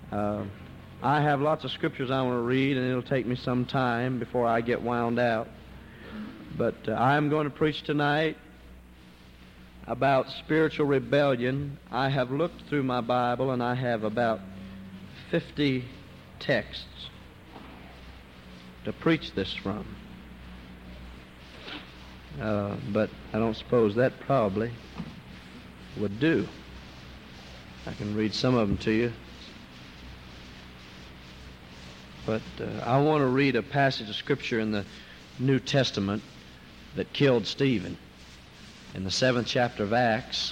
I have lots of scriptures I want to read, and it'll take me some time before I get wound out. But I'm going to preach tonight about spiritual rebellion. I have looked through my Bible, and I have about 50 texts to preach this from. But I don't suppose that probably would do. I can read some of them to you. But I want to read a passage of Scripture in the New Testament that killed Stephen in the 7th chapter of Acts.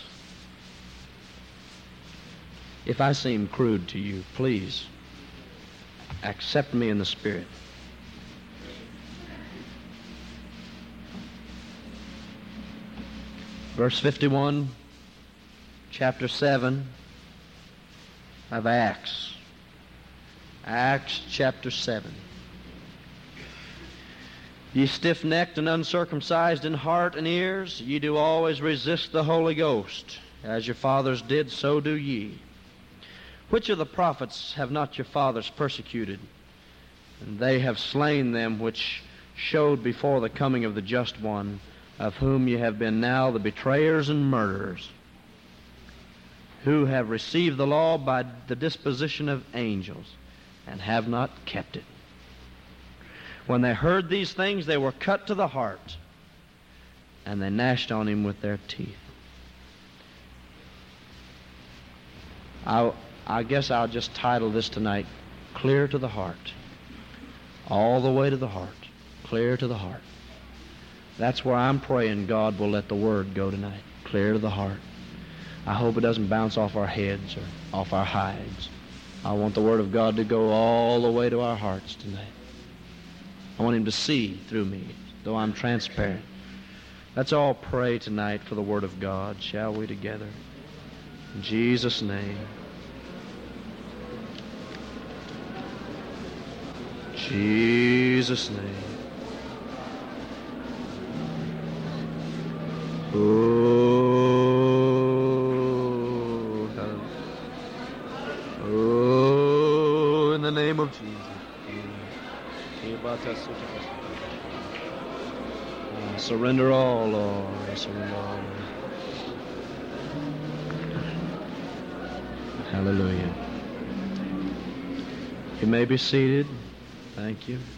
If I seem crude to you, please accept me in the Spirit. Verse 51, chapter 7 of Acts. Acts chapter 7. Ye stiff-necked and uncircumcised in heart and ears, ye do always resist the Holy Ghost. As your fathers did, so do ye. Which of the prophets have not your fathers persecuted? And they have slain them which showed before the coming of the Just One, of whom ye have been now the betrayers and murderers, who have received the law by the disposition of angels, and have not kept it. When they heard these things, they were cut to the heart, and they gnashed on him with their teeth. I guess I'll just title this tonight, Clear to the Heart. All the way to the heart. Clear to the heart. That's where I'm praying God will let the Word go tonight. Clear to the heart. I hope it doesn't bounce off our heads or off our hides. I want the Word of God to go all the way to our hearts tonight. I want Him to see through me, though I'm transparent. Let's all pray tonight for the Word of God, shall we, together? In Jesus' name. Jesus' name. Oh, in the name of Jesus. Surrender all, Lord. Surrender all, Lord. Hallelujah. You may be seated. Thank you.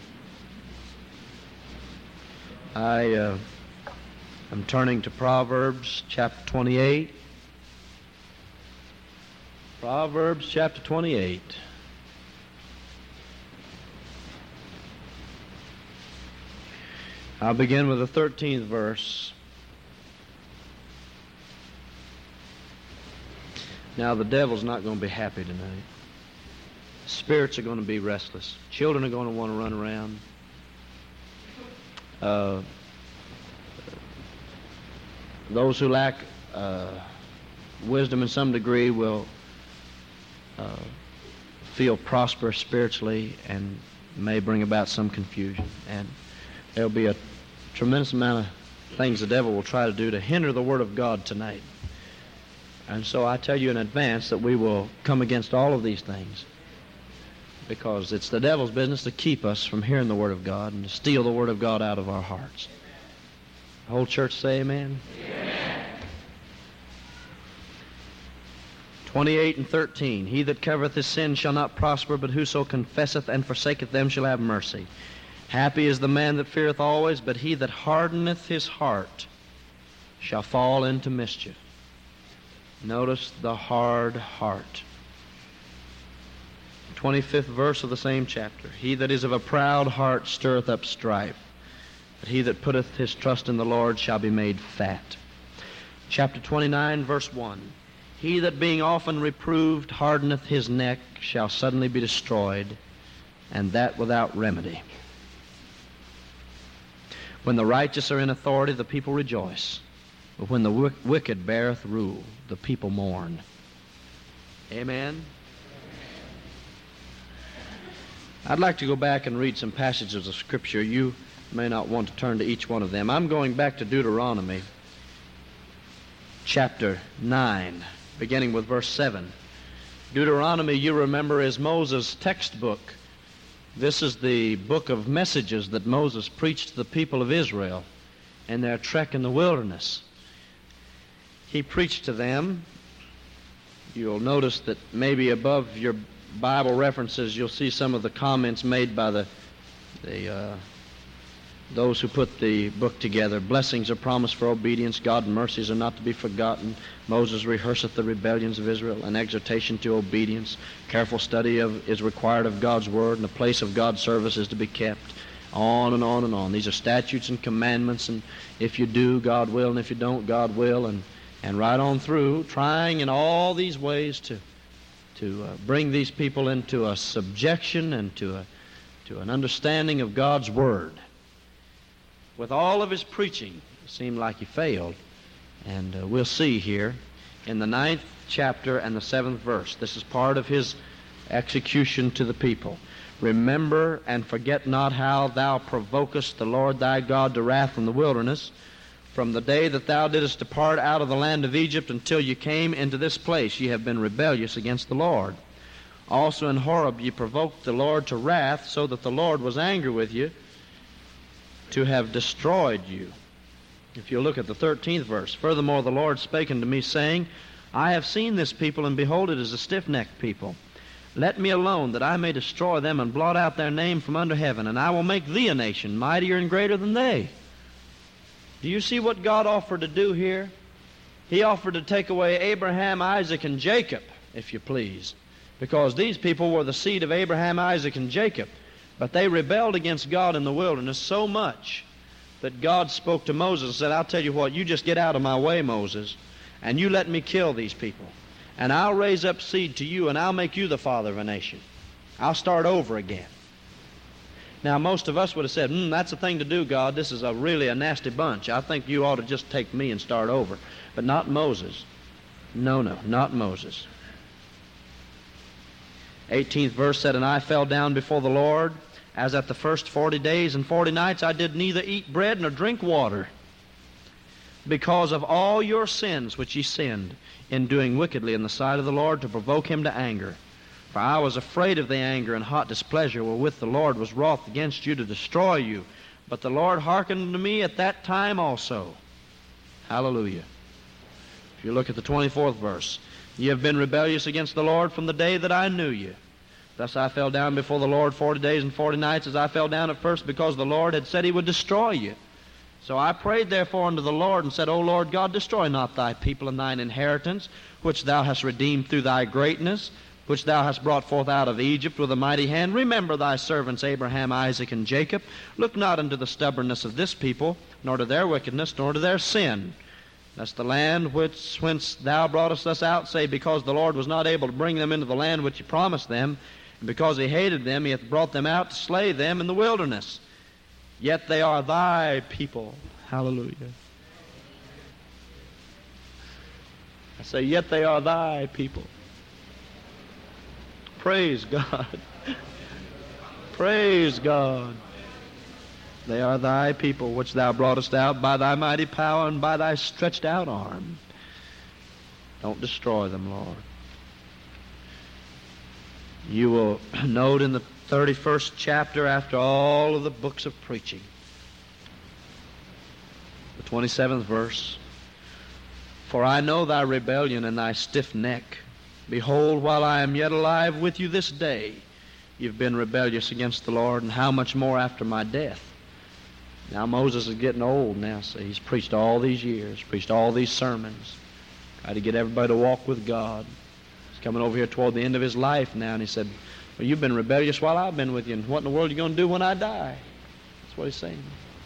I'm turning to Proverbs chapter 28. Proverbs chapter 28. I'll begin with the 13th verse. Now, the devil's not going to be happy tonight. Spirits are going to be restless. Children are going to want to run around. Those who lack wisdom in some degree will feel prosperous spiritually and may bring about some confusion. And there'll be a tremendous amount of things the devil will try to do to hinder the Word of God tonight. And so I tell you in advance that we will come against all of these things, because it's the devil's business to keep us from hearing the Word of God and to steal the Word of God out of our hearts. The whole church say amen? Amen. 28 and 13. He that covereth his sin shall not prosper, but whoso confesseth and forsaketh them shall have mercy. Happy is the man that feareth always, but he that hardeneth his heart shall fall into mischief. Notice the hard heart. 25th verse of the same chapter. He that is of a proud heart stirreth up strife, but he that putteth his trust in the Lord shall be made fat. Chapter 29, verse 1. He that being often reproved hardeneth his neck shall suddenly be destroyed, and that without remedy. When the righteous are in authority, the people rejoice. But when the wicked beareth rule, the people mourn. Amen? I'd like to go back and read some passages of Scripture. You may not want to turn to each one of them. I'm going back to Deuteronomy, chapter 9, beginning with verse 7. Deuteronomy, you remember, is Moses' textbook. This is the book of messages that Moses preached to the people of Israel in their trek in the wilderness. He preached to them. You'll notice that maybe above your Bible references you'll see some of the comments made by those who put the book together. Blessings are promised for obedience. God's mercies are not to be forgotten. Moses rehearseth the rebellions of Israel. An exhortation to obedience. Careful study is required of God's word, and the place of God's service is to be kept. On and on and on. These are statutes and commandments, and if you do, God will, and if you don't, God will, and right on through, trying in all these ways to bring these people into a subjection and to an understanding of God's word. With all of his preaching, it seemed like he failed. And we'll see here in the 9th chapter and the 7th verse. This is part of his execution to the people. Remember and forget not how thou provokest the Lord thy God to wrath in the wilderness, from the day that thou didst depart out of the land of Egypt until you came into this place. Ye have been rebellious against the Lord. Also in Horeb ye provoked the Lord to wrath, so that the Lord was angry with you, to have destroyed you. If you look at the 13th verse. Furthermore, the Lord spake unto me, saying, I have seen this people, and behold, it is a stiff-necked people. Let me alone, that I may destroy them, and blot out their name from under heaven, and I will make thee a nation, mightier and greater than they. Do you see what God offered to do here? He offered to take away Abraham, Isaac, and Jacob, if you please, because these people were the seed of Abraham, Isaac, and Jacob. But they rebelled against God in the wilderness so much that God spoke to Moses and said, I'll tell you what, you just get out of my way, Moses, and you let me kill these people. And I'll raise up seed to you, and I'll make you the father of a nation. I'll start over again. Now, most of us would have said, that's a thing to do, God. This is really a nasty bunch. I think you ought to just take me and start over. But not Moses. No, not Moses. 18th verse said, And I fell down before the Lord, as at the first 40 days and 40 nights I did neither eat bread nor drink water, because of all your sins which ye sinned in doing wickedly in the sight of the Lord, to provoke him to anger. For I was afraid of the anger and hot displeasure wherewith the Lord was wroth against you to destroy you. But the Lord hearkened unto me at that time also. Hallelujah. If you look at the 24th verse, Ye have been rebellious against the Lord from the day that I knew you. Thus I fell down before the Lord 40 days and 40 nights, as I fell down at first, because the Lord had said he would destroy you. So I prayed therefore unto the Lord, and said, O Lord God, destroy not thy people and thine inheritance, which thou hast redeemed through thy greatness, which thou hast brought forth out of Egypt with a mighty hand. Remember thy servants Abraham, Isaac, and Jacob. Look not unto the stubbornness of this people, nor to their wickedness, nor to their sin. Lest the land whence thou broughtest us out say, because the Lord was not able to bring them into the land which he promised them, and because he hated them, he hath brought them out to slay them in the wilderness. Yet they are thy people. Hallelujah. I say, yet they are thy people. Praise God. Praise God. They are thy people, which thou broughtest out by thy mighty power and by thy stretched out arm. Don't destroy them, Lord. You will note in the 31st chapter, after all of the books of preaching, the 27th verse, For I know thy rebellion and thy stiff neck. Behold, while I am yet alive with you this day, you've been rebellious against the Lord, and how much more after my death? Now Moses is getting old now, so he's preached all these years, preached all these sermons, tried to get everybody to walk with God. He's coming over here toward the end of his life now, and he said, well, you've been rebellious while I've been with you, and what in the world are you going to do when I die? That's what he's saying.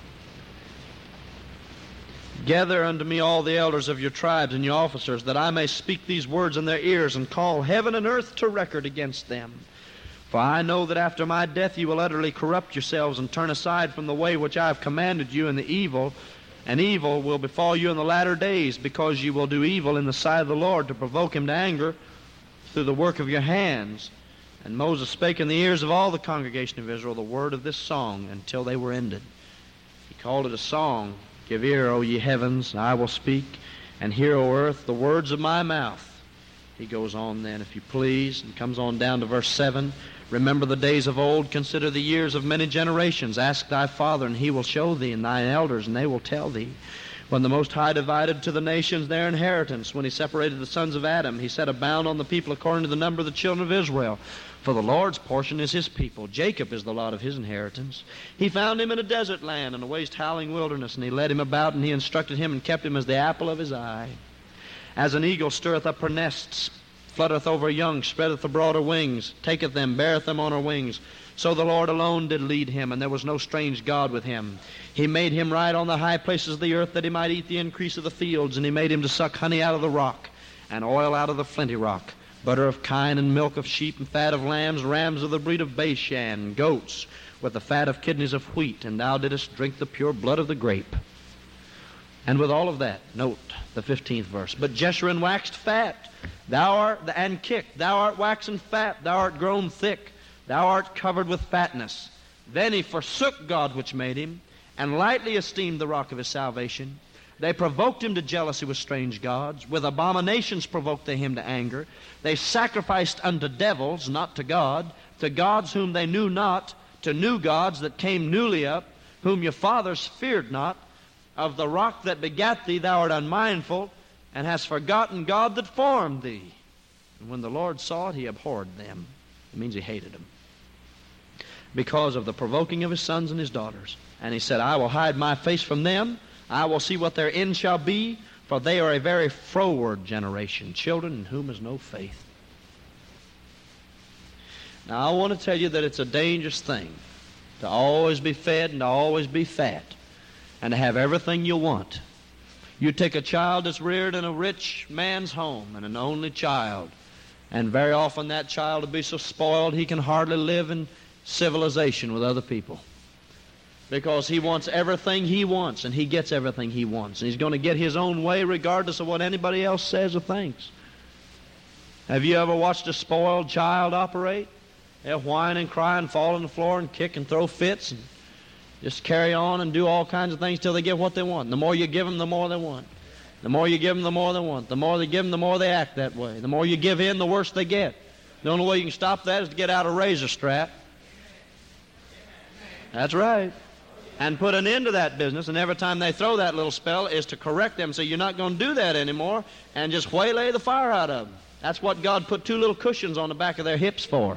Gather unto me all the elders of your tribes and your officers, that I may speak these words in their ears, and call heaven and earth to record against them. For I know that after my death you will utterly corrupt yourselves, and turn aside from the way which I have commanded you, and evil will befall you in the latter days, because you will do evil in the sight of the Lord, to provoke him to anger through the work of your hands. And Moses spake in the ears of all the congregation of Israel the word of this song until they were ended. He called it a song. Give ear, O ye heavens, I will speak, and hear, O earth, the words of my mouth. He goes on then, if you please, and comes on down to verse 7. Remember the days of old, consider the years of many generations. Ask thy father, and he will show thee, and thine elders, and they will tell thee. When the Most High divided to the nations their inheritance, when he separated the sons of Adam, he set a bound on the people according to the number of the children of Israel. For the Lord's portion is his people. Jacob is the lot of his inheritance. He found him in a desert land, in a waste howling wilderness, and he led him about, and he instructed him, and kept him as the apple of his eye. As an eagle stirreth up her nests, fluttereth over young, spreadeth abroad her wings, taketh them, beareth them on her wings. So the Lord alone did lead him, and there was no strange God with him. He made him ride on the high places of the earth, that he might eat the increase of the fields, and he made him to suck honey out of the rock, and oil out of the flinty rock, butter of kine, and milk of sheep, and fat of lambs, rams of the breed of Bashan, goats, with the fat of kidneys of wheat, and thou didst drink the pure blood of the grape. And with all of that, note the 15th verse. But Jeshurun waxed fat, and kicked. Thou art waxen fat, thou art grown thick, thou art covered with fatness. Then he forsook God which made him, and lightly esteemed the rock of his salvation. They provoked him to jealousy with strange gods. With abominations provoked they him to anger. They sacrificed unto devils, not to God, to gods whom they knew not, to new gods that came newly up, whom your fathers feared not. Of the rock that begat thee thou art unmindful, and hast forgotten God that formed thee. And when the Lord saw it, he abhorred them. It means he hated them, because of the provoking of his sons and his daughters. And he said, I will hide my face from them. I will see what their end shall be, for they are a very froward generation, children in whom is no faith. Now, I want to tell you that it's a dangerous thing to always be fed and to always be fat, and to have everything you want. You take a child that's reared in a rich man's home, and an only child, and very often that child will be so spoiled he can hardly live in civilization with other people, because he wants everything he wants, and he gets everything he wants, and he's going to get his own way regardless of what anybody else says or thinks. Have you ever watched a spoiled child operate? They'll whine and cry and fall on the floor and kick and throw fits and just carry on and do all kinds of things till they get what they want. The more you give them, the more they want. The more you give them, the more they want. The more they give them, the more they act that way. The more you give in, the worse they get. The only way you can stop that is to get out a razor strap. That's right. And put an end to that business, and every time they throw that little spell is to correct them, say you're not going to do that anymore, and just waylay the fire out of them. That's what God put two little cushions on the back of their hips for.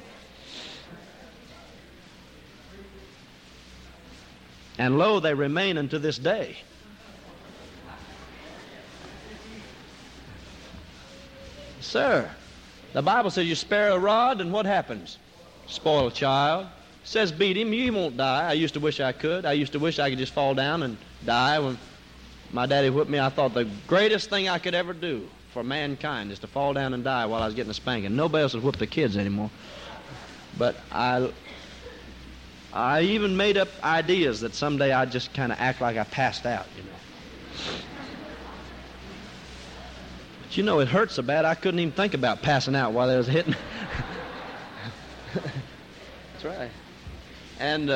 And lo, they remain unto this day. Sir, the Bible says you spare a rod, and what happens? Spoil a child. It says beat him, you won't die. I used to wish I could. I used to wish I could just fall down and die. When my daddy whipped me, I thought the greatest thing I could ever do for mankind is to fall down and die while I was getting a spanking. Nobody else would whip the kids anymore. But I even made up ideas that someday I'd just kind of act like I passed out, you know. But you know, it hurt so bad I couldn't even think about passing out while I was hitting. That's right. And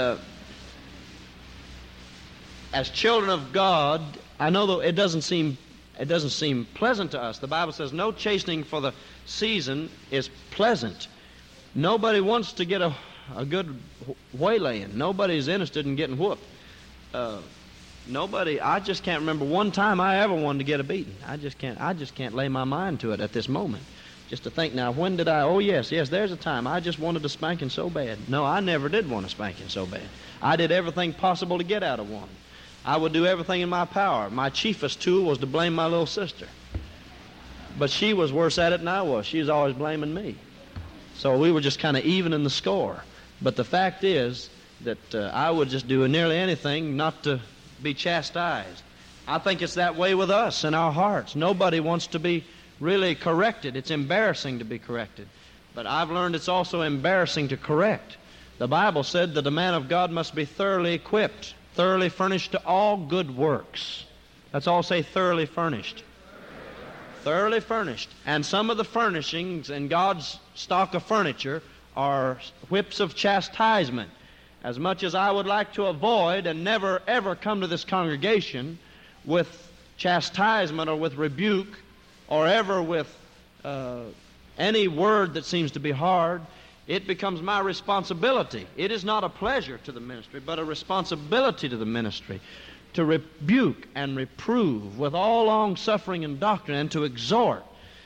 as children of God, I know though it doesn't seem pleasant to us. The Bible says no chastening for the season is pleasant. Nobody wants to get a good waylaying. Nobody's interested in getting whooped. Nobody. I just can't remember one time I ever wanted to get a beating. I just can't lay my mind to it at this moment. Just to think now, when did I? Oh yes, there's a time I just wanted a spanking so bad. No, I never did want a spanking so bad. I did everything possible to get out of one. I would do everything in my power. My chiefest tool was to blame my little sister. But she was worse at it than I was. She was always blaming me. So we were just kind of even in the score. But the fact is that I would just do nearly anything not to be chastised. I think it's that way with us in our hearts. Nobody wants to be really corrected. It's embarrassing to be corrected. But I've learned it's also embarrassing to correct. The Bible said that a man of God must be thoroughly equipped, thoroughly furnished to all good works. Let's all say thoroughly furnished. Thoroughly furnished. And some of the furnishings in God's stock of furniture are whips of chastisement. As much as I would like to avoid and never ever come to this congregation with chastisement or with rebuke or ever with any word that seems to be hard, it becomes my responsibility. It is not a pleasure to the ministry, but a responsibility to the ministry to rebuke and reprove with all long-suffering and doctrine, and to exhort,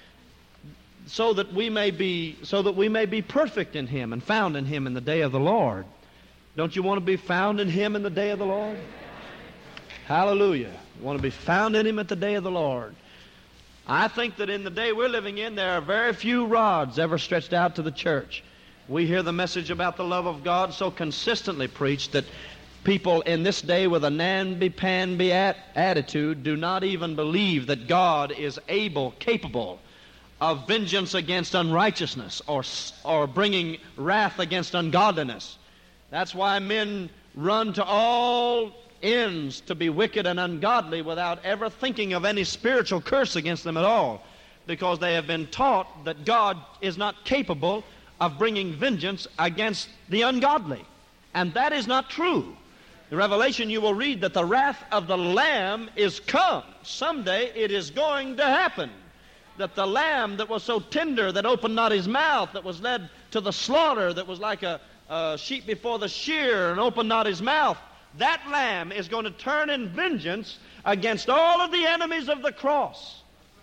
so that we may be perfect in Him and found in Him in the day of the Lord. Don't you want to be found in Him in the day of the Lord? Hallelujah. You want to be found in Him at the day of the Lord. I think that in the day we're living in, there are very few rods ever stretched out to the church. We hear the message about the love of God so consistently preached that people in this day with a namby-pamby attitude do not even believe that God is capable of vengeance against unrighteousness or bringing wrath against ungodliness. That's why men run to all ends to be wicked and ungodly without ever thinking of any spiritual curse against them at all, because they have been taught that God is not capable of bringing vengeance against the ungodly. And that is not true. In Revelation you will read that the wrath of the Lamb is come. Someday it is going to happen. That the Lamb that was so tender, that opened not his mouth, that was led to the slaughter, that was like a sheep before the shear and opened not his mouth, that Lamb is going to turn in vengeance against all of the enemies of the cross.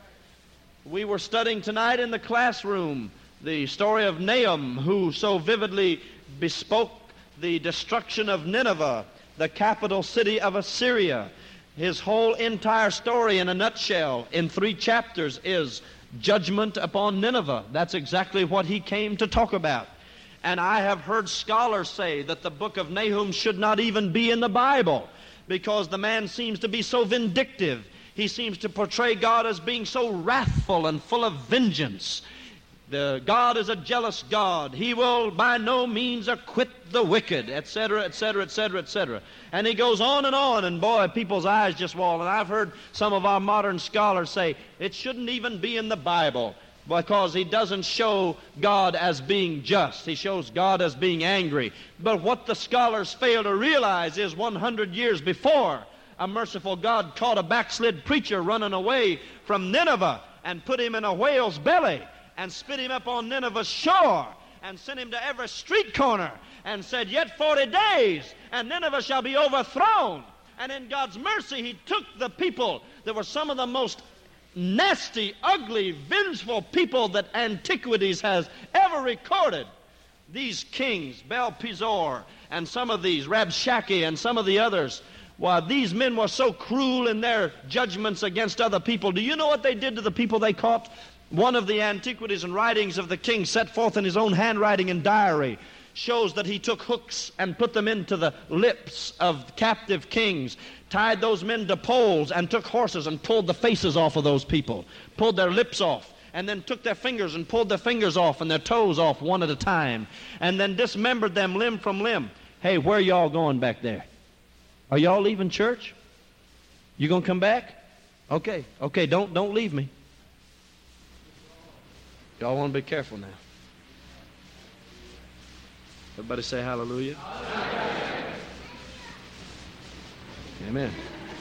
We were studying tonight in the classroom the story of Nahum, who so vividly bespoke the destruction of Nineveh, the capital city of Assyria. His whole entire story in a nutshell, in 3 chapters, is judgment upon Nineveh. That's exactly what he came to talk about. And I have heard scholars say that the book of Nahum should not even be in the Bible, because the man seems to be so vindictive. He seems to portray God as being so wrathful and full of vengeance. God is a jealous God. He will by no means acquit the wicked, etc., etc., etc., etc. And he goes on, and boy, people's eyes just wall. And I've heard some of our modern scholars say it shouldn't even be in the Bible, because he doesn't show God as being just. He shows God as being angry. But what the scholars fail to realize is 100 years before, a merciful God caught a backslid preacher running away from Nineveh and put him in a whale's belly and spit him up on Nineveh's shore and sent him to every street corner and said, "Yet 40 days, and Nineveh shall be overthrown." And in God's mercy, he took the people that were some of the most nasty, ugly, vengeful people that antiquities has ever recorded. These kings, Belpizor, and some of these, Rabshakeh, and some of the others, why, these men were so cruel in their judgments against other people. Do you know what they did to the people they caught? One of the antiquities and writings of the king, set forth in his own handwriting and diary, shows that he took hooks and put them into the lips of captive kings, tied those men to poles, and took horses and pulled the faces off of those people, pulled their lips off, and then took their fingers and pulled their fingers off and their toes off one at a time, and then dismembered them limb from limb. Hey, where are y'all going back there? Are y'all leaving church? You gonna come back? Okay, don't leave me. Y'all want to be careful now. Everybody say hallelujah. Hallelujah. Amen.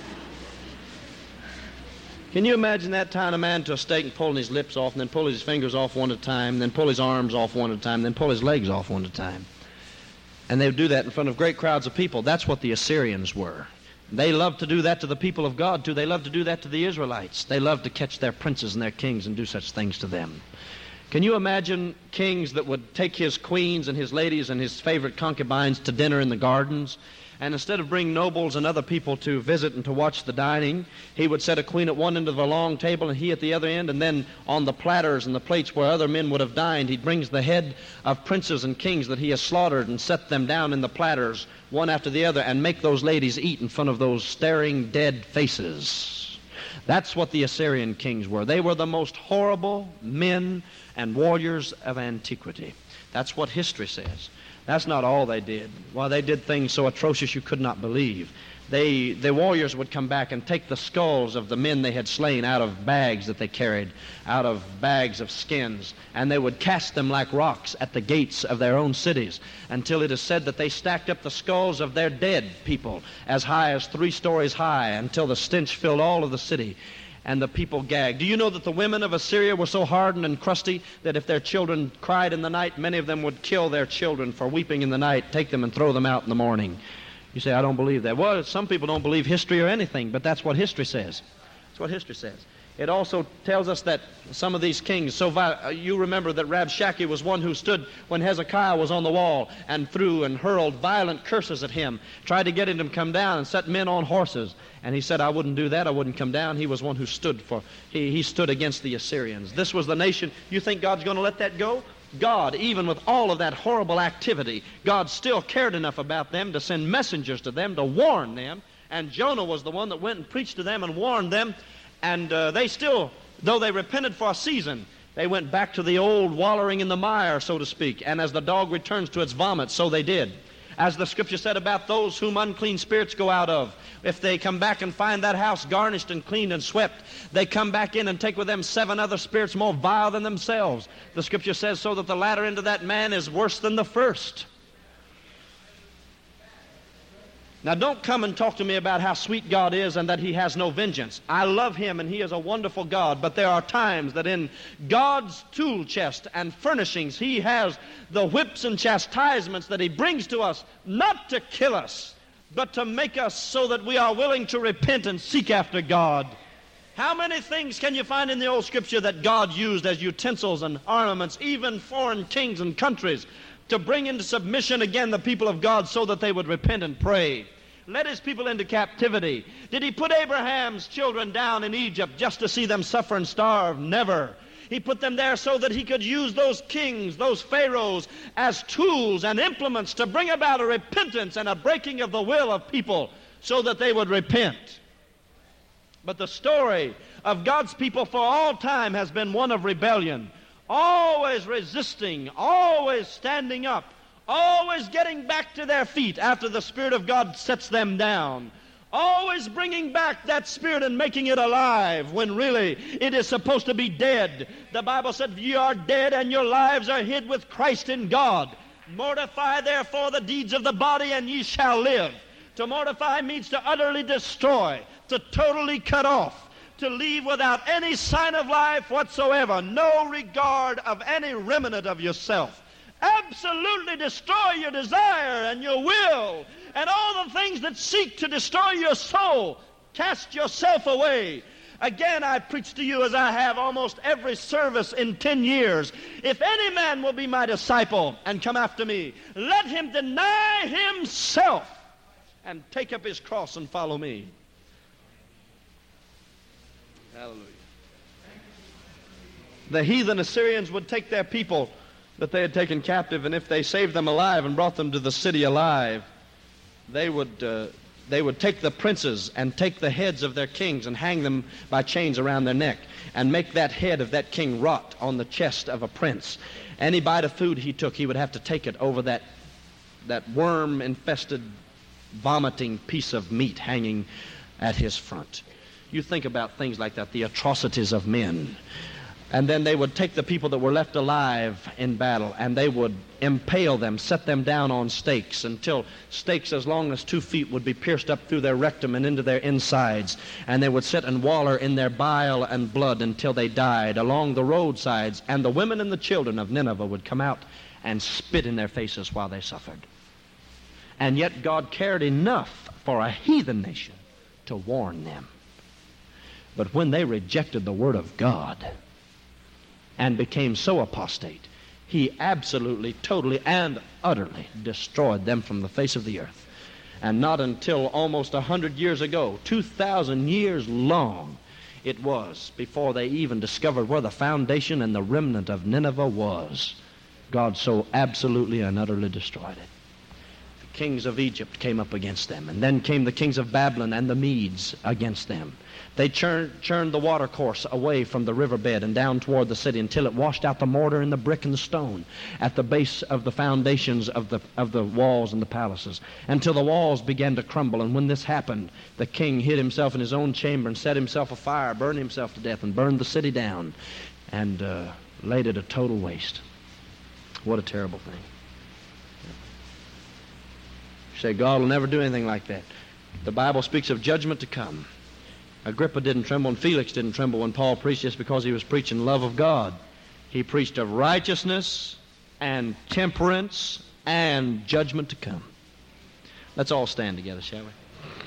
Can you imagine that tying a man to a stake and pulling his lips off, and then pull his fingers off one at a time, then pull his arms off one at a time, then pull his legs off one at a time? And they would do that in front of great crowds of people. That's what the Assyrians were. They loved to do that to the people of God, too. They loved to do that to the Israelites. They loved to catch their princes and their kings and do such things to them. Can you imagine kings that would take his queens and his ladies and his favorite concubines to dinner in the gardens? And instead of bringing nobles and other people to visit and to watch the dining, he would set a queen at one end of the long table and he at the other end, and then on the platters and the plates where other men would have dined, he brings the head of princes and kings that he has slaughtered and set them down in the platters, one after the other, and make those ladies eat in front of those staring dead faces. That's what the Assyrian kings were. They were the most horrible men and warriors of antiquity. That's what history says. That's not all they did. Why, they did things so atrocious you could not believe. The warriors would come back and take the skulls of the men they had slain out of bags that they carried, out of bags of skins, and they would cast them like rocks at the gates of their own cities, until it is said that they stacked up the skulls of their dead people as high as 3 stories high, until the stench filled all of the city. and the people gagged. Do you know that the women of Assyria were so hardened and crusty that if their children cried in the night, many of them would kill their children for weeping in the night, take them and throw them out in the morning? You say, I don't believe that. Well, some people don't believe history or anything, but that's what history says. That's what history says. It also tells us that some of these kings, you remember that Rabshakeh was one who stood when Hezekiah was on the wall and threw and hurled violent curses at him, tried to get him to come down and set men on horses. And he said, I wouldn't do that, I wouldn't come down. He was one who stood he stood against the Assyrians. This was the nation. You think God's going to let that go? God, even with all of that horrible activity, God still cared enough about them to send messengers to them to warn them. And Jonah was the one that went and preached to them and warned them. And they still, though they repented for a season, they went back to the old wallowing in the mire, so to speak. And as the dog returns to its vomit, so they did. As the scripture said about those whom unclean spirits go out of, if they come back and find that house garnished and cleaned and swept, they come back in and take with them 7 other spirits more vile than themselves. The scripture says so that the latter end of that man is worse than the first. Now, don't come and talk to me about how sweet God is and that He has no vengeance. I love Him and He is a wonderful God, but there are times that in God's tool chest and furnishings, He has the whips and chastisements that He brings to us, not to kill us, but to make us so that we are willing to repent and seek after God. How many things can you find in the old scripture that God used as utensils and ornaments, even foreign kings and countries, to bring into submission again the people of God so that they would repent and pray? Led His people into captivity. Did He put Abraham's children down in Egypt just to see them suffer and starve? Never. He put them there so that He could use those kings, those pharaohs, as tools and implements to bring about a repentance and a breaking of the will of people so that they would repent. But the story of God's people for all time has been one of rebellion. Always resisting, always standing up, always getting back to their feet after the Spirit of God sets them down, always bringing back that Spirit and making it alive when really it is supposed to be dead. The Bible said, ye are dead and your lives are hid with Christ in God. Mortify therefore the deeds of the body and ye shall live. To mortify means to utterly destroy, to totally cut off, to leave without any sign of life whatsoever, no regard of any remnant of yourself. Absolutely destroy your desire and your will and all the things that seek to destroy your soul. Cast yourself away. Again, I preach to you as I have almost every service in 10 years. If any man will be my disciple and come after me, let him deny himself and take up his cross and follow me. Hallelujah. The heathen Assyrians would take their people that they had taken captive, and if they saved them alive and brought them to the city alive, they would take the princes and take the heads of their kings and hang them by chains around their neck and make that head of that king rot on the chest of a prince. Any bite of food he took, he would have to take it over that worm-infested, vomiting piece of meat hanging at his front. You think about things like that, the atrocities of men. And then they would take the people that were left alive in battle, and they would impale them, set them down on stakes until stakes as long as 2 feet would be pierced up through their rectum and into their insides. And they would sit and waller in their bile and blood until they died along the roadsides. And the women and the children of Nineveh would come out and spit in their faces while they suffered. And yet God cared enough for a heathen nation to warn them. But when they rejected the word of God and became so apostate, He absolutely, totally, and utterly destroyed them from the face of the earth. And not until almost 100 years ago, 2,000 years long, it was before they even discovered where the foundation and the remnant of Nineveh was. God so absolutely and utterly destroyed it. The kings of Egypt came up against them, and then came the kings of Babylon and the Medes against them. They churned the watercourse away from the riverbed and down toward the city until it washed out the mortar and the brick and the stone at the base of the foundations of the walls and the palaces, until the walls began to crumble. And when this happened, the king hid himself in his own chamber and set himself afire, burned himself to death, and burned the city down and laid it a total waste. What a terrible thing. You say, God will never do anything like that. The Bible speaks of judgment to come. Agrippa didn't tremble and Felix didn't tremble when Paul preached just because he was preaching love of God. He preached of righteousness and temperance and judgment to come. Let's all stand together, shall we?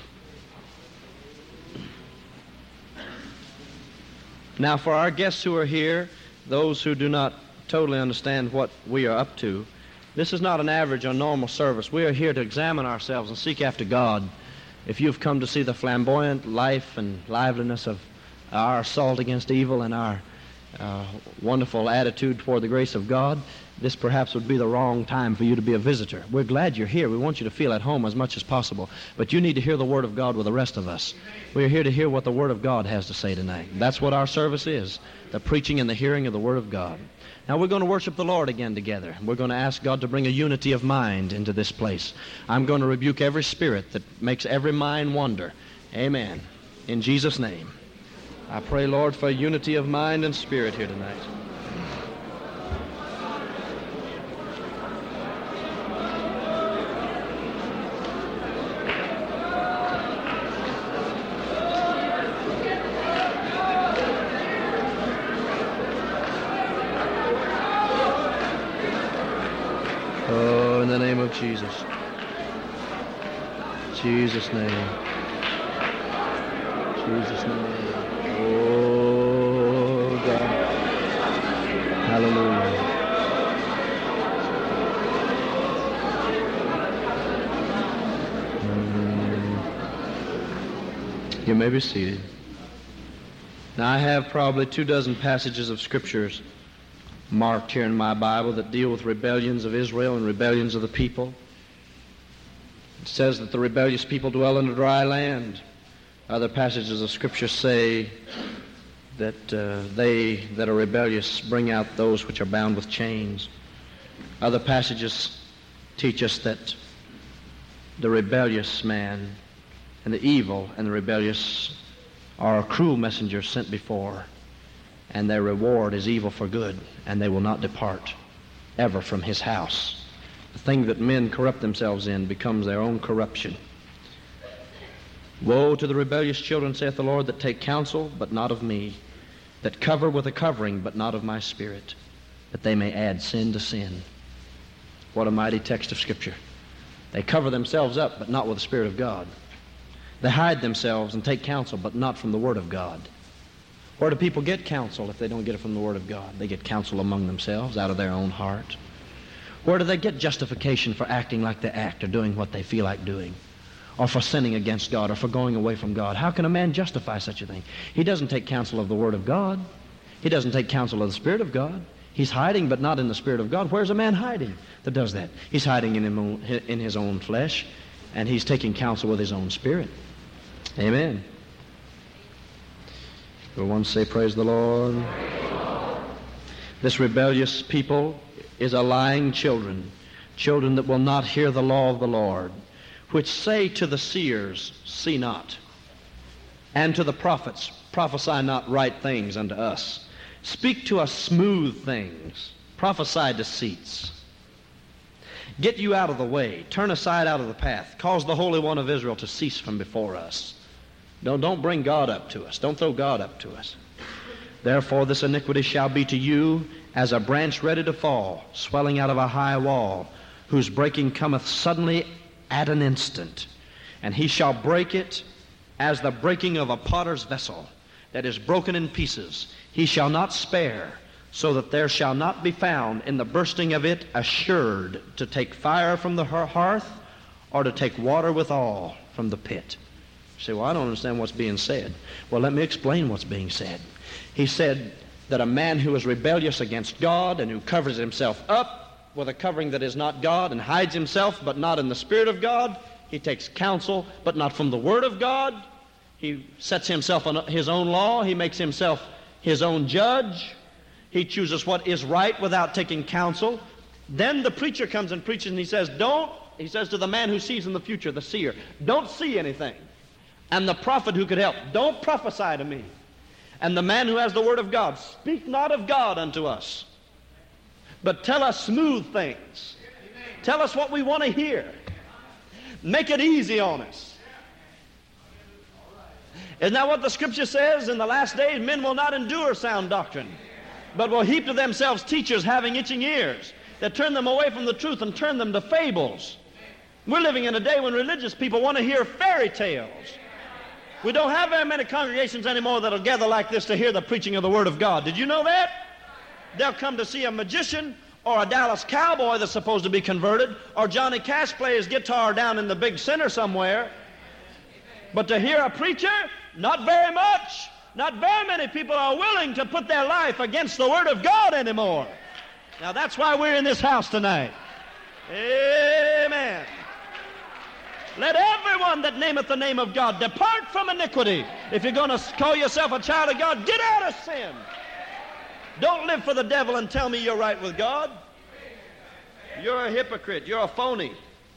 Now, for our guests who are here, those who do not totally understand what we are up to, this is not an average or normal service. We are here to examine ourselves and seek after God. If you've come to see the flamboyant life and liveliness of our assault against evil and our wonderful attitude toward the grace of God, this perhaps would be the wrong time for you to be a visitor. We're glad you're here. We want you to feel at home as much as possible. But you need to hear the Word of God with the rest of us. We're here to hear what the Word of God has to say tonight. That's what our service is, the preaching and the hearing of the Word of God. Now we're going to worship the Lord again together. We're going to ask God to bring a unity of mind into this place. I'm going to rebuke every spirit that makes every mind wander. Amen. In Jesus' name. I pray, Lord, for unity of mind and spirit here tonight. Oh, in the name of Jesus. Jesus' name. Jesus' name. Oh, God. Hallelujah. You may be seated. Now, I have probably 24 passages of Scriptures marked here in my Bible that deal with rebellions of Israel and rebellions of the people. It says that the rebellious people dwell in a dry land. Other passages of Scripture say that they that are rebellious bring out those which are bound with chains. Other passages teach us that the rebellious man and the evil and the rebellious are cruel messengers sent before, and their reward is evil for good, and they will not depart ever from his house. The thing that men corrupt themselves in becomes their own corruption. Woe to the rebellious children, saith the Lord, that take counsel, but not of me, that cover with a covering, but not of my Spirit, that they may add sin to sin. What a mighty text of Scripture. They cover themselves up, but not with the Spirit of God. They hide themselves and take counsel, but not from the Word of God. Where do people get counsel if they don't get it from the Word of God? They get counsel among themselves, out of their own heart. Where do they get justification for acting like they act or doing what they feel like doing, or for sinning against God, or for going away from God? How can a man justify such a thing? He doesn't take counsel of the Word of God. He doesn't take counsel of the Spirit of God. He's hiding, but not in the Spirit of God. Where's a man hiding that does that? He's hiding in his own flesh, and he's taking counsel with his own spirit. Amen. Will one say, praise the Lord? This rebellious people is a lying children, children that will not hear the law of the Lord, which say to the seers, see not, and to the prophets, prophesy not right things unto us. Speak to us smooth things, prophesy deceits. Get you out of the way, turn aside out of the path, cause the Holy One of Israel to cease from before us. Don't bring God up to us. Don't throw God up to us. Therefore this iniquity shall be to you as a branch ready to fall, swelling out of a high wall, whose breaking cometh suddenly at an instant. And he shall break it as the breaking of a potter's vessel that is broken in pieces. He shall not spare, so that there shall not be found in the bursting of it assured to take fire from the hearth or to take water withal from the pit. You say, well, I don't understand what's being said. Well, let me explain what's being said. He said that a man who is rebellious against God and who covers himself up with a covering that is not God and hides himself but not in the Spirit of God, he takes counsel but not from the Word of God. He sets himself on his own law. He makes himself his own judge. He chooses what is right without taking counsel. Then the preacher comes and preaches and he says to the man who sees in the future, the seer, don't see anything. And the prophet who could help, don't prophesy to me. And the man who has the Word of God, speak not of God unto us, but tell us smooth things. Tell us what we want to hear. Make it easy on us. Isn't that what the Scripture says? In the last days, men will not endure sound doctrine, but will heap to themselves teachers having itching ears, that turn them away from the truth and turn them to fables. We're living in a day when religious people want to hear fairy tales. We don't have very many congregations anymore that'll gather like this to hear the preaching of the Word of God. Did you know that? They'll come to see a magician or a Dallas cowboy that's supposed to be converted, or Johnny Cash play his guitar down in the big center somewhere. But to hear a preacher, not very much. Not very many people are willing to put their life against the Word of God anymore. Now that's why we're in this house tonight. Amen. Let everyone that nameth the name of God depart from iniquity. If you're going to call yourself a child of God, get out of sin. Don't live for the devil and tell me you're right with God. You're a hypocrite. You're a phony.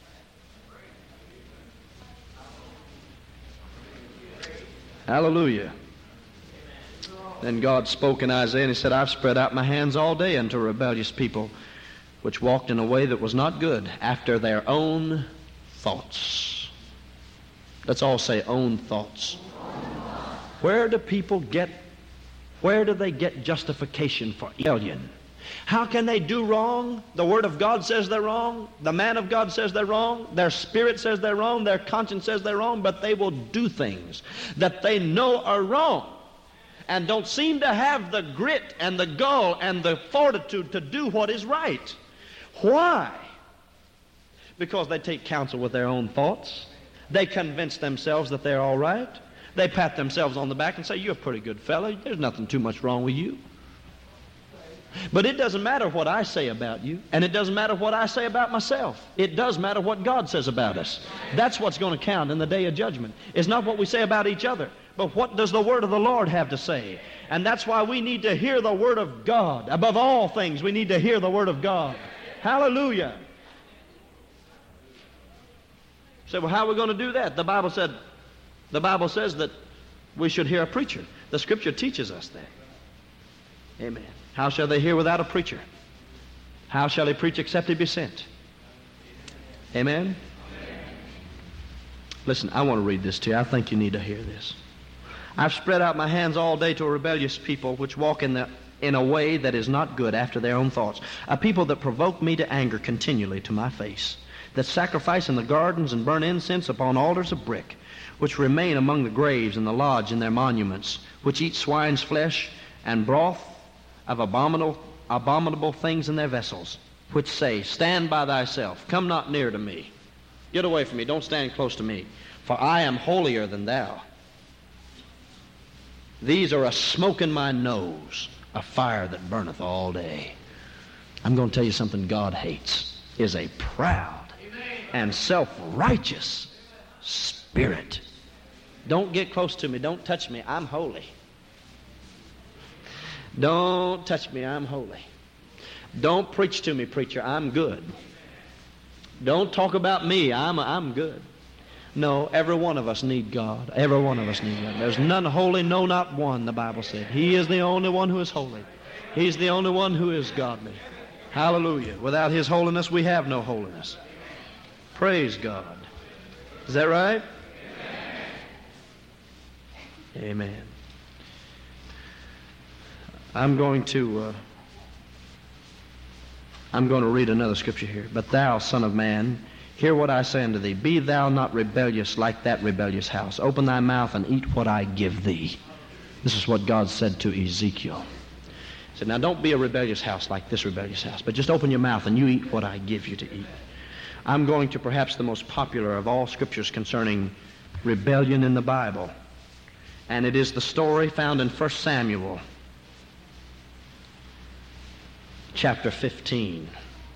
Hallelujah. Then God spoke in Isaiah and he said, I've spread out my hands all day unto a rebellious people, which walked in a way that was not good, after their own thoughts. Let's all say own thoughts. Where do they get justification for rebellion? How can they do wrong? The Word of God says they're wrong. The man of God says they're wrong. Their spirit says they're wrong. Their conscience says they're wrong. But they will do things that they know are wrong and don't seem to have the grit and the gall and the fortitude to do what is right. Why? Because they take counsel with their own thoughts. They convince themselves that they're all right. They pat themselves on the back and say, you're a pretty good fellow. There's nothing too much wrong with you. But it doesn't matter what I say about you, and it doesn't matter what I say about myself. It does matter what God says about us. That's what's going to count in the day of judgment. It's not what we say about each other, but what does the Word of the Lord have to say? And that's why we need to hear the Word of God. Above all things, we need to hear the Word of God. Hallelujah. You say, well, how are we going to do that? The Bible says that we should hear a preacher. The Scripture teaches us that. Amen. How shall they hear without a preacher? How shall he preach except he be sent? Amen? Listen, I want to read this to you. I think you need to hear this. I've spread out my hands all day to a rebellious people which walk in a way that is not good after their own thoughts. A people that provoke me to anger continually to my face, that sacrifice in the gardens and burn incense upon altars of brick, which remain among the graves and the lodge in their monuments, which eat swine's flesh and broth of abominable things in their vessels, which say, stand by thyself, come not near to me. Get away from me, don't stand close to me, for I am holier than thou. These are a smoke in my nose, a fire that burneth all day. I'm going to tell you something God hates, is a proud and self-righteous spirit. Don't get close to me, don't touch me, I'm holy. Don't touch me, I'm holy. Don't preach to me, preacher, I'm good. Don't talk about me, I'm good. No, every one of us need God. Every one of us need God. There's none holy, no, not one, the Bible said. He is the only one who is holy. He's the only one who is godly. Hallelujah. Without His holiness, we have no holiness. Praise God. Is that right? Amen. Amen. I'm going to read another scripture here. But thou, son of man, hear what I say unto thee. Be thou not rebellious like that rebellious house. Open thy mouth and eat what I give thee. This is what God said to Ezekiel. He said, now don't be a rebellious house like this rebellious house, but just open your mouth and you eat what I give you to eat. I'm going to perhaps the most popular of all scriptures concerning rebellion in the Bible. And it is the story found in 1 Samuel chapter 15.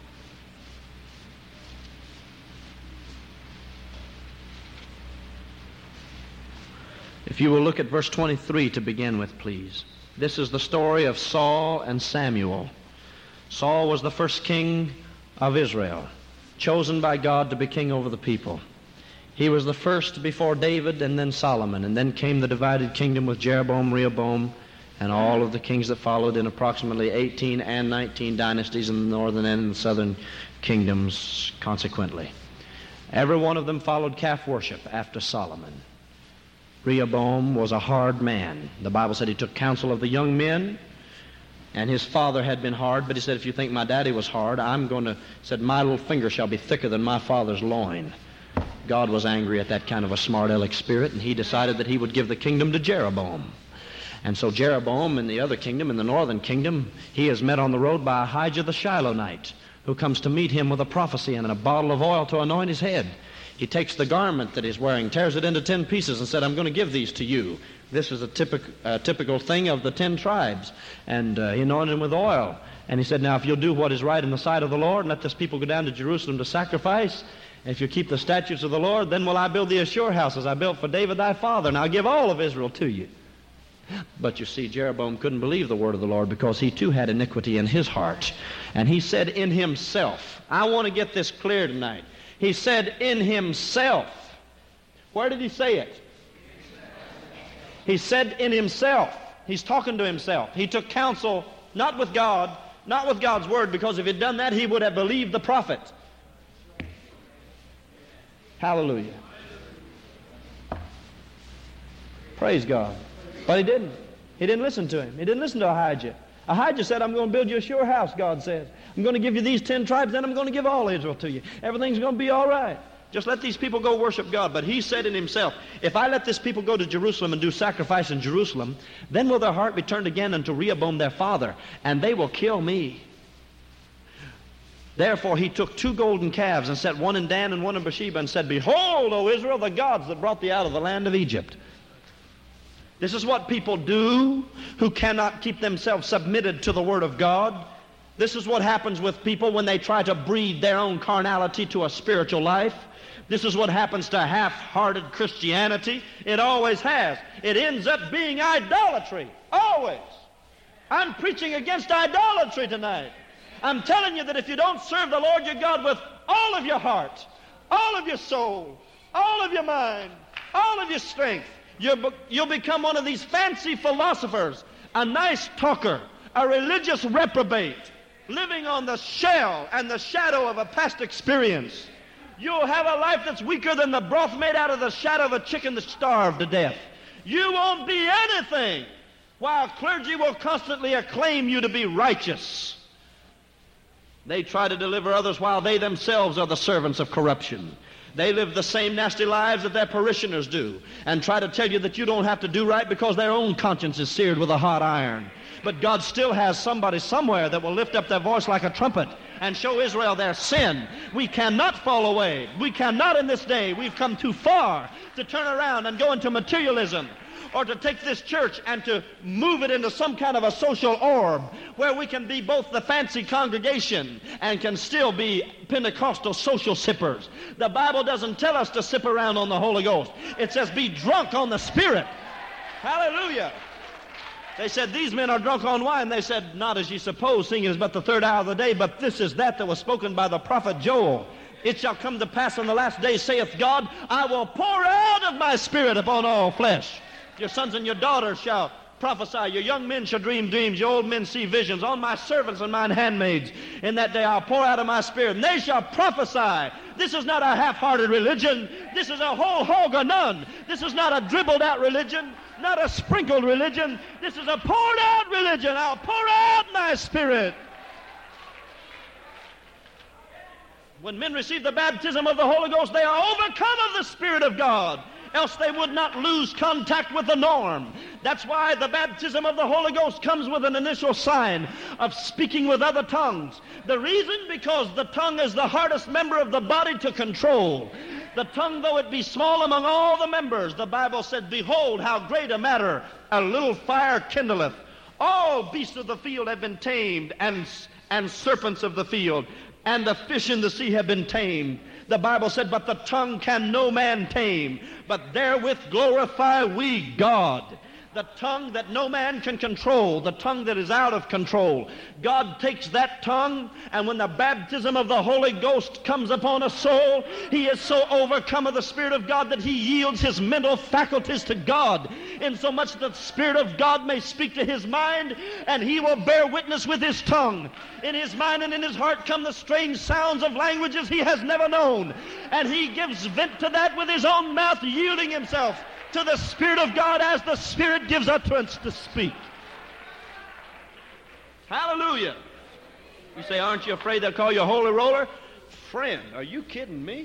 If you will look at verse 23 to begin with, please. This is the story of Saul and Samuel. Saul was the first king of Israel, chosen by God to be king over the people. He was the first before David and then Solomon, and then came the divided kingdom with Jeroboam, Rehoboam, and all of the kings that followed in approximately 18 and 19 dynasties in the northern and the southern kingdoms consequently. Every one of them followed calf worship after Solomon. Rehoboam was a hard man. The Bible said he took counsel of the young men, and his father had been hard, but he said, if you think my daddy was hard, said, my little finger shall be thicker than my father's loin. God was angry at that kind of a smart aleck spirit, and he decided that he would give the kingdom to Jeroboam. And so Jeroboam in the other kingdom, in the northern kingdom, he is met on the road by Ahijah the Shilonite, who comes to meet him with a prophecy and a bottle of oil to anoint his head. He takes the garment that he's wearing, tears it into 10 pieces, and said, I'm going to give these to you. This is a typical thing of the 10 tribes. And he anointed him with oil. And he said, now, if you'll do what is right in the sight of the Lord, and let this people go down to Jerusalem to sacrifice, and if you keep the statutes of the Lord, then will I build thee a sure house as I built for David thy father, and I'll give all of Israel to you. But you see, Jeroboam couldn't believe the word of the Lord because he too had iniquity in his heart. And he said in himself, I want to get this clear tonight. He said in himself. Where did he say it? He said in himself. He's talking to himself. He took counsel not with God, not with God's word, because if he'd done that, he would have believed the prophet. Hallelujah. Praise God. But he didn't. He didn't listen to him. He didn't listen to Ahijah. Ahijah said, I'm going to build you a sure house, God says. I'm going to give you these 10 tribes, then I'm going to give all Israel to you. Everything's going to be all right. Just let these people go worship God. But he said in himself, if I let this people go to Jerusalem and do sacrifice in Jerusalem, then will their heart be turned again unto Rehoboam their father, and they will kill me. Therefore he took 2 golden calves and set one in Dan and one in Beersheba, and said, behold, O Israel, the gods that brought thee out of the land of Egypt. This is what people do who cannot keep themselves submitted to the Word of God. This is what happens with people when they try to breed their own carnality to a spiritual life. This is what happens to half-hearted Christianity. It always has. It ends up being idolatry. Always. I'm preaching against idolatry tonight. I'm telling you that if you don't serve the Lord your God with all of your heart, all of your soul, all of your mind, all of your strength, you'll become one of these fancy philosophers, a nice talker, a religious reprobate, living on the shell and the shadow of a past experience. You'll have a life that's weaker than the broth made out of the shadow of a chicken that starved to death. You won't be anything, while clergy will constantly acclaim you to be righteous. They try to deliver others while they themselves are the servants of corruption. They live the same nasty lives that their parishioners do, and try to tell you that you don't have to do right because their own conscience is seared with a hot iron. But God still has somebody somewhere that will lift up their voice like a trumpet and show Israel their sin. We cannot fall away. We cannot in this day. We've come too far to turn around and go into materialism, or to take this church and to move it into some kind of a social orb where we can be both the fancy congregation and can still be Pentecostal social sippers. The Bible doesn't tell us to sip around on the Holy Ghost. It says be drunk on the Spirit. Hallelujah. They said, these men are drunk on wine. They said, not as ye suppose, seeing it is but the 3rd hour of the day, but this is that was spoken by the prophet Joel. It shall come to pass in the last days, saith God, I will pour out of my Spirit upon all flesh. Your sons and your daughters shall prophesy. Your young men shall dream dreams. Your old men see visions. On my servants and mine handmaids, in that day I'll pour out of my Spirit, and they shall prophesy. This is not a half-hearted religion. This is a whole hog or none. This is not a dribbled-out religion, not a sprinkled religion. This is a poured-out religion. I'll pour out my Spirit. When men receive the baptism of the Holy Ghost, they are overcome of the Spirit of God. Else they would not lose contact with the norm. That's why the baptism of the Holy Ghost comes with an initial sign of speaking with other tongues. The reason? Because the tongue is the hardest member of the body to control. The tongue, though it be small among all the members, the Bible said, behold, how great a matter a little fire kindleth. All beasts of the field have been tamed, and serpents of the field, and the fish in the sea have been tamed. The Bible said, but the tongue can no man tame, but therewith glorify we God. The tongue that no man can control, the tongue that is out of control. God takes that tongue, and when the baptism of the Holy Ghost comes upon a soul, he is so overcome of the Spirit of God that he yields his mental faculties to God, insomuch that the Spirit of God may speak to his mind, and he will bear witness with his tongue. In his mind and in his heart come the strange sounds of languages he has never known, and he gives vent to that with his own mouth, yielding himself to the Spirit of God as the Spirit gives utterance to speak. Hallelujah. You say, aren't you afraid they'll call you a holy roller? Friend, are you kidding me?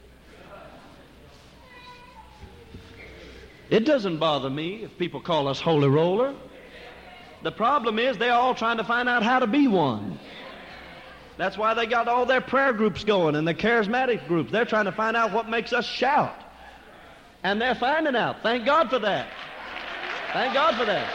It doesn't bother me if people call us holy roller. The problem is they're all trying to find out how to be one. That's why they got all their prayer groups going and the charismatic groups. They're trying to find out what makes us shout. And they're finding out. Thank God for that. Thank God for that.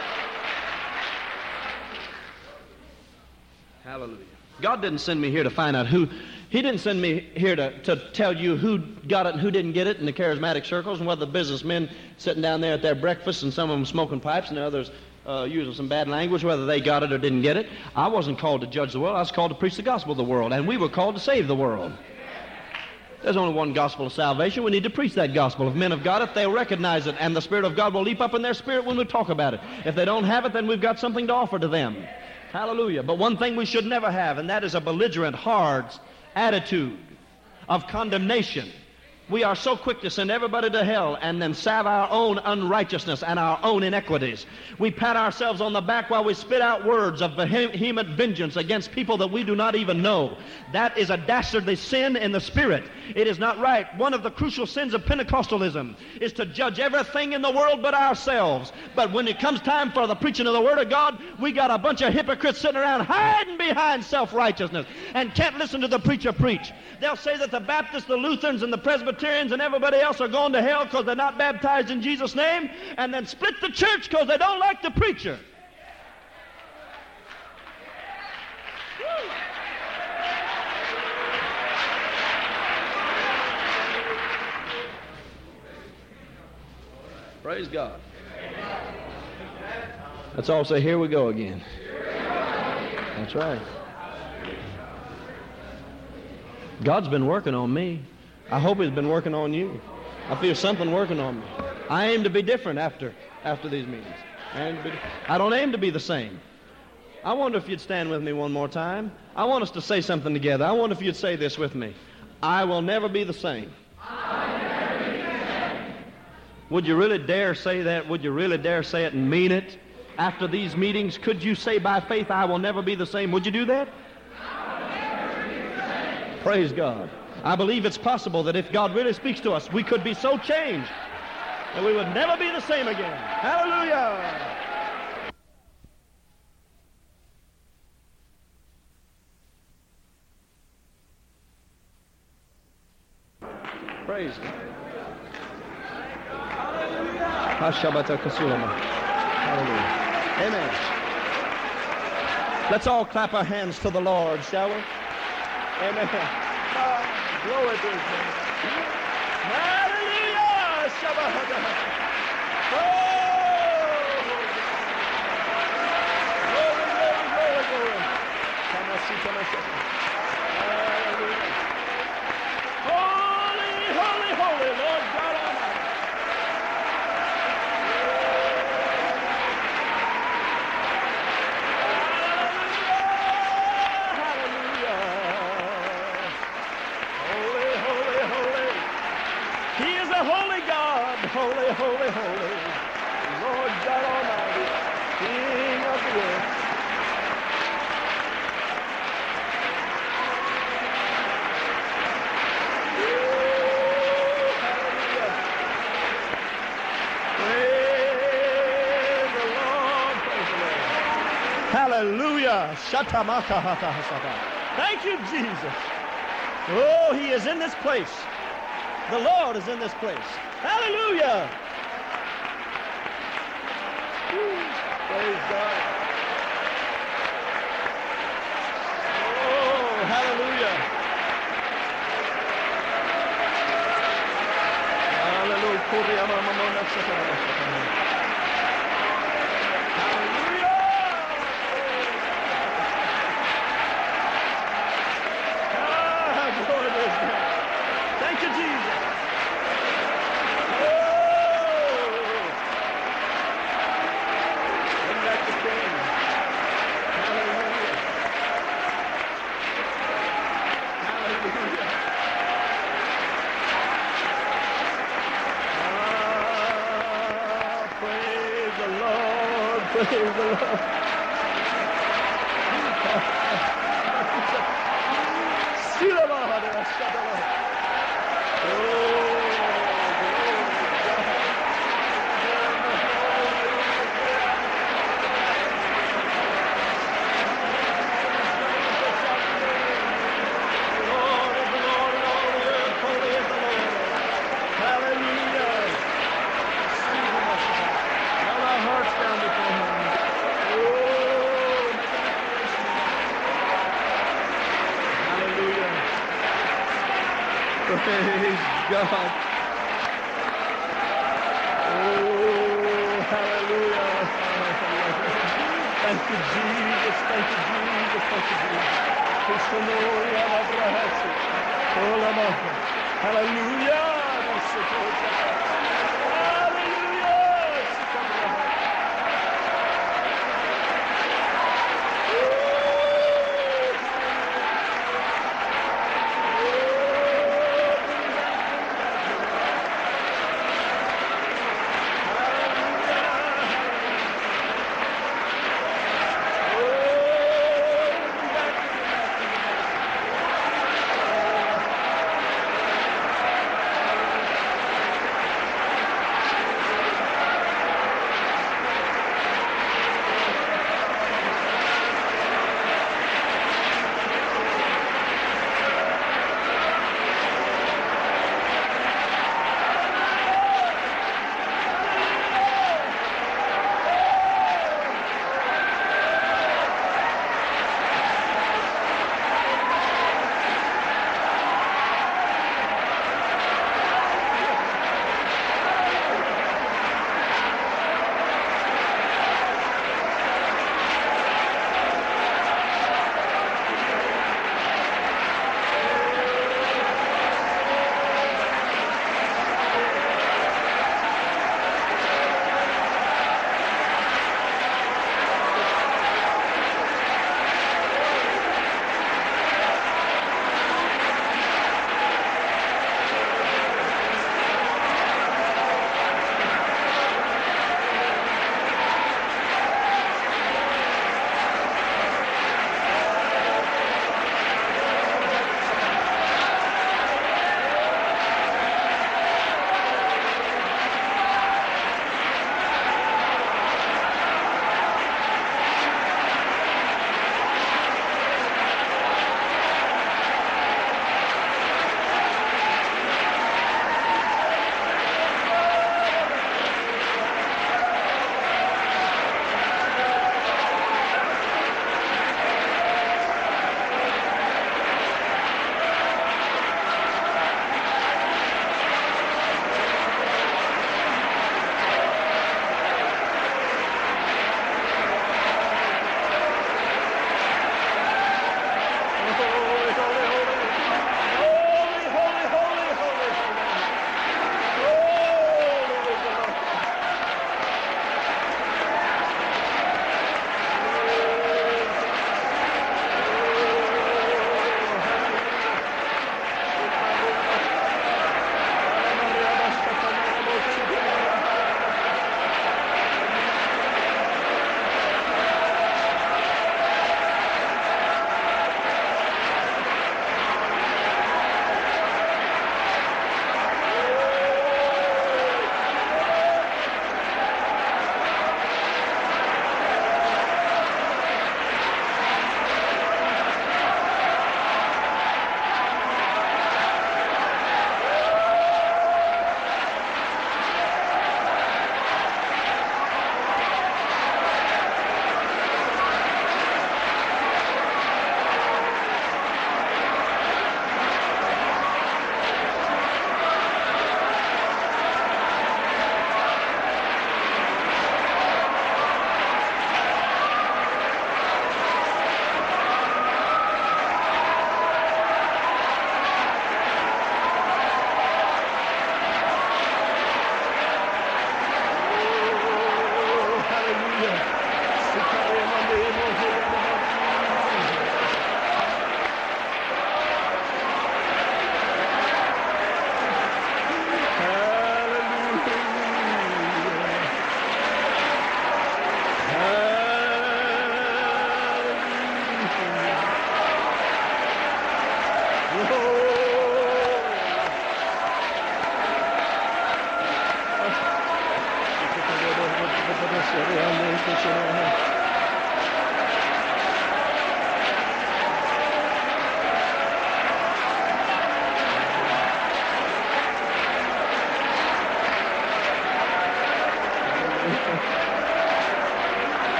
Hallelujah. God didn't send me here to find out who. He didn't send me here to tell you who got it and who didn't get it in the charismatic circles, and whether the businessmen sitting down there at their breakfast and some of them smoking pipes and the others using some bad language, whether they got it or didn't get it. I wasn't called to judge the world. I was called to preach the gospel of the world, and we were called to save the world. There's only one gospel of salvation. We need to preach that gospel. If men have got it, they'll recognize it, and the Spirit of God will leap up in their spirit when we talk about it. If they don't have it, then we've got something to offer to them. Hallelujah. But one thing we should never have, and that is a belligerent, hard attitude of condemnation. We are so quick to send everybody to hell and then salve our own unrighteousness and our own inequities. We pat ourselves on the back while we spit out words of vehement vengeance against people that we do not even know. That is a dastardly sin in the Spirit. It is not right. One of the crucial sins of Pentecostalism is to judge everything in the world but ourselves. But when it comes time for the preaching of the Word of God, we got a bunch of hypocrites sitting around hiding behind self-righteousness and can't listen to the preacher preach. They'll say that the Baptists, the Lutherans, and the Presbyterians and everybody else are going to hell because they're not baptized in Jesus' name, and then split the church because they don't like the preacher. Praise God. Let's all say, here we go again. That's right. God's been working on me. I hope He's been working on you. I feel something working on me. I aim to be different after these meetings. I don't aim to be the same. I wonder if you'd stand with me one more time. I want us to say something together. I wonder if you'd say this with me. I will never be the same. Would you really dare say that? Would you really dare say it and mean it? After these meetings, could you say by faith, I will never be the same? Would you do that? Praise God. I believe it's possible that if God really speaks to us, we could be so changed that we would never be the same again. Hallelujah! Praise God. Hallelujah. Amen. Let's all clap our hands to the Lord, shall we? Amen. Glory to His name. Hallelujah! Shabbat. Oh! Glory, glory, glory, glory. Hallelujah. Holy, holy, holy, Lord God Almighty. Holy, holy, holy, Lord God Almighty, King of the earth. Praise the Lord, praise the Lord. Hallelujah. Thank you, Jesus. Oh, He is in this place. The Lord is in this place. Hallelujah! Praise God. Oh, hallelujah. Thank you, Jesus. Praise the Lord. Praise God. Oh, hallelujah. Thank you, Jesus. Thank you, Jesus. Thank you, Jesus. Hallelujah.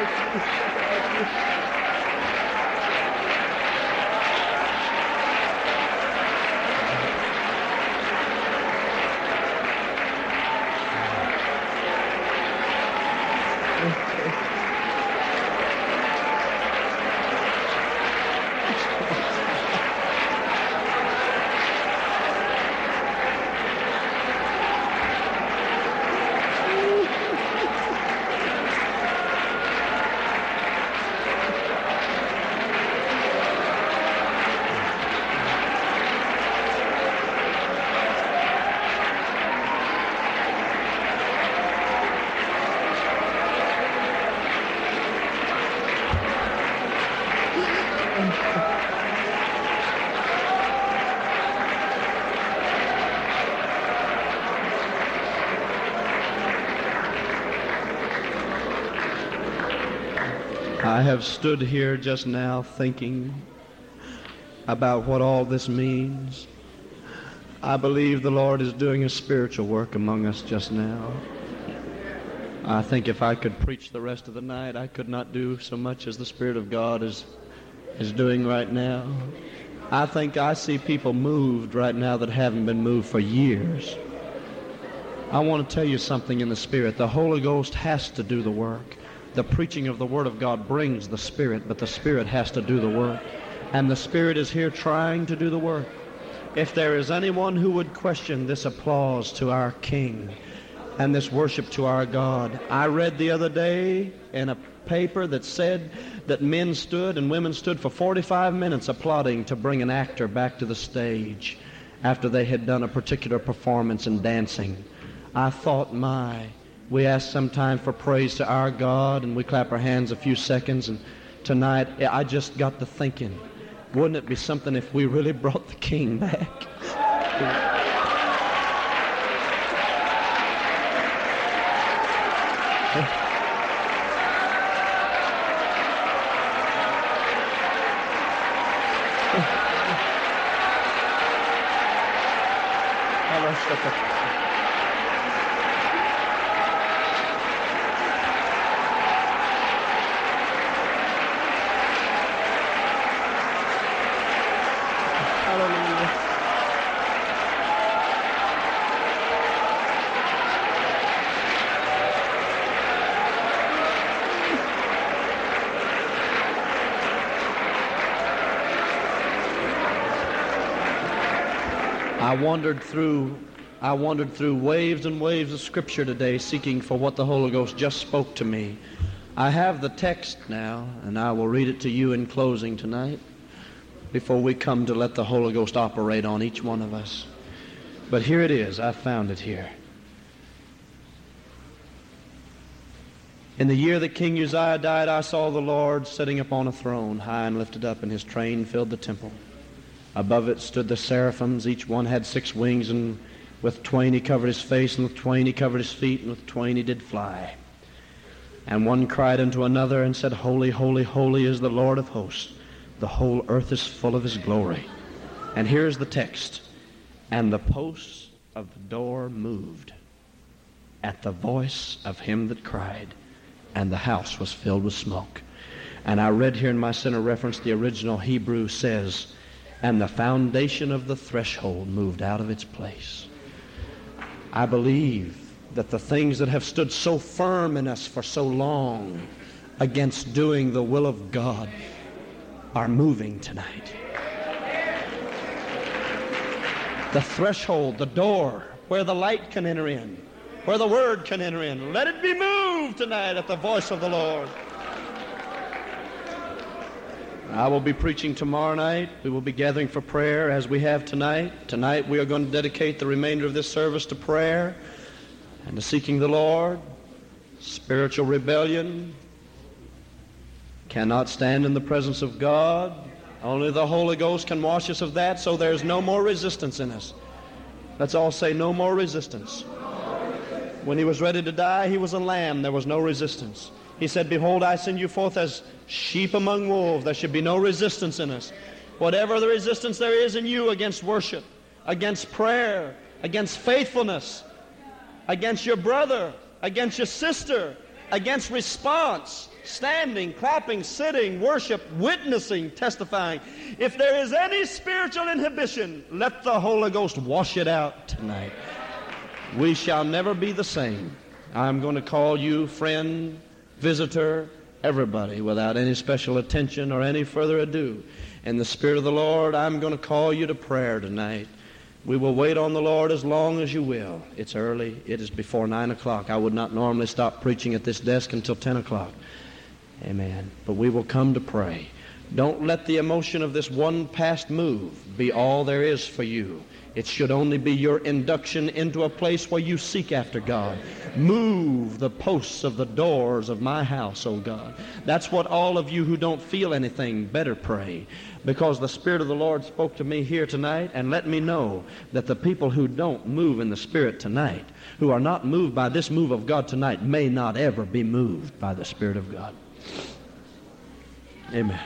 I have stood here just now thinking about what all this means. I believe the Lord is doing a spiritual work among us just now. I think if I could preach the rest of the night, I could not do so much as the Spirit of God is doing right now. I think I see people moved right now that haven't been moved for years. I want to tell you something in the Spirit. The Holy Ghost has to do the work. The preaching of the Word of God brings the Spirit, but the Spirit has to do the work. And the Spirit is here trying to do the work. If there is anyone who would question this applause to our King and this worship to our God, I read the other day in a paper that said that men stood and women stood for 45 minutes applauding to bring an actor back to the stage after they had done a particular performance in dancing. I thought, we ask sometimes for praise to our God, and we clap our hands a few seconds, and tonight I just got to thinking, wouldn't it be something if we really brought the King back? I wandered through waves and waves of Scripture today, seeking for what the Holy Ghost just spoke to me. I have the text now, and I will read it to you in closing tonight before we come to let the Holy Ghost operate on each one of us. But here it is. I found it here. In the year that King Uzziah died, I saw the Lord sitting upon a throne, high and lifted up, and his train filled the temple. Above it stood the seraphims. Each one had 6 wings, and with 2 he covered his face, and with 2 he covered his feet, and with 2 he did fly. And one cried unto another and said, Holy, holy, holy is the Lord of hosts. The whole earth is full of his glory. And here's the text. And the posts of the door moved at the voice of him that cried, and the house was filled with smoke. And I read here in my center reference, the original Hebrew says, and the foundation of the threshold moved out of its place. I believe that the things that have stood so firm in us for so long against doing the will of God are moving tonight. The threshold, the door, where the light can enter in, where the Word can enter in, let it be moved tonight at the voice of the Lord. I will be preaching tomorrow night. We will be gathering for prayer as we have tonight. Tonight we are going to dedicate the remainder of this service to prayer and to seeking the Lord. Spiritual rebellion cannot stand in the presence of God. Only the Holy Ghost can wash us of that, so there's no more resistance in us. Let's all say, no more resistance. When he was ready to die, he was a lamb. There was no resistance. He said, behold, I send you forth as sheep among wolves. There should be no resistance in us. Whatever the resistance there is in you against worship, against prayer, against faithfulness, against your brother, against your sister, against response, standing, clapping, sitting, worship, witnessing, testifying. If there is any spiritual inhibition, let the Holy Ghost wash it out tonight. We shall never be the same. I'm going to call you friend, visitor, everybody, without any special attention or any further ado. In the Spirit of the Lord, I'm going to call you to prayer tonight. We will wait on the Lord as long as you will. It's early. It is before 9 o'clock. I would not normally stop preaching at this desk until 10 o'clock. Amen. But we will come to pray. Don't let the emotion of this one past move be all there is for you. It should only be your induction into a place where you seek after God. Move the posts of the doors of my house, O God. That's what all of you who don't feel anything better pray. Because the Spirit of the Lord spoke to me here tonight and let me know that the people who don't move in the Spirit tonight, who are not moved by this move of God tonight, may not ever be moved by the Spirit of God. Amen.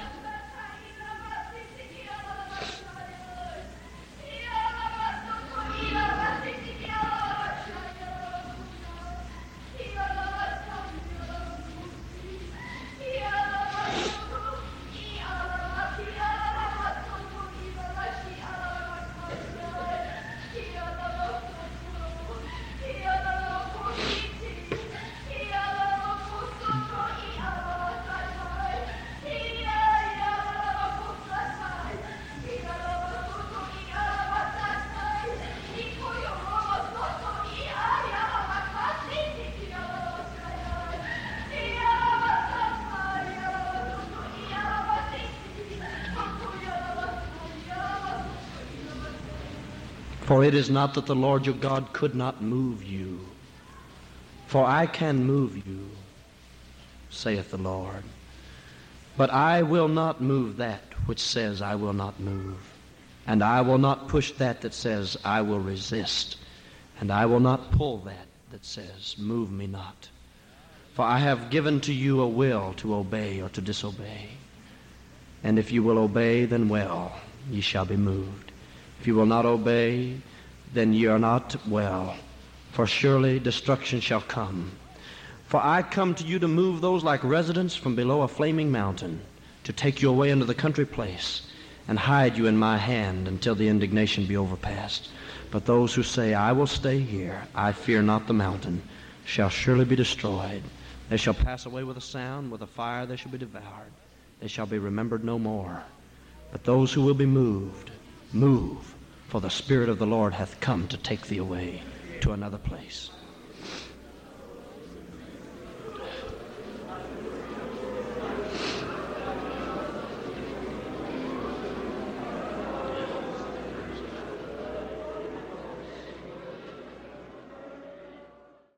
For it is not that the Lord your God could not move you. For I can move you, saith the Lord. But I will not move that which says I will not move. And I will not push that says I will resist. And I will not pull that says move me not. For I have given to you a will to obey or to disobey. And if you will obey, then well, ye shall be moved. If you will not obey, then ye are not well, for surely destruction shall come. For I come to you to move those like residents from below a flaming mountain, to take you away into the country place, and hide you in my hand until the indignation be overpast. But those who say, I will stay here, I fear not the mountain, shall surely be destroyed. They shall pass away with a sound, with a fire they shall be devoured. They shall be remembered no more. But those who will be moved, move, for the Spirit of the Lord hath come to take thee away to another place.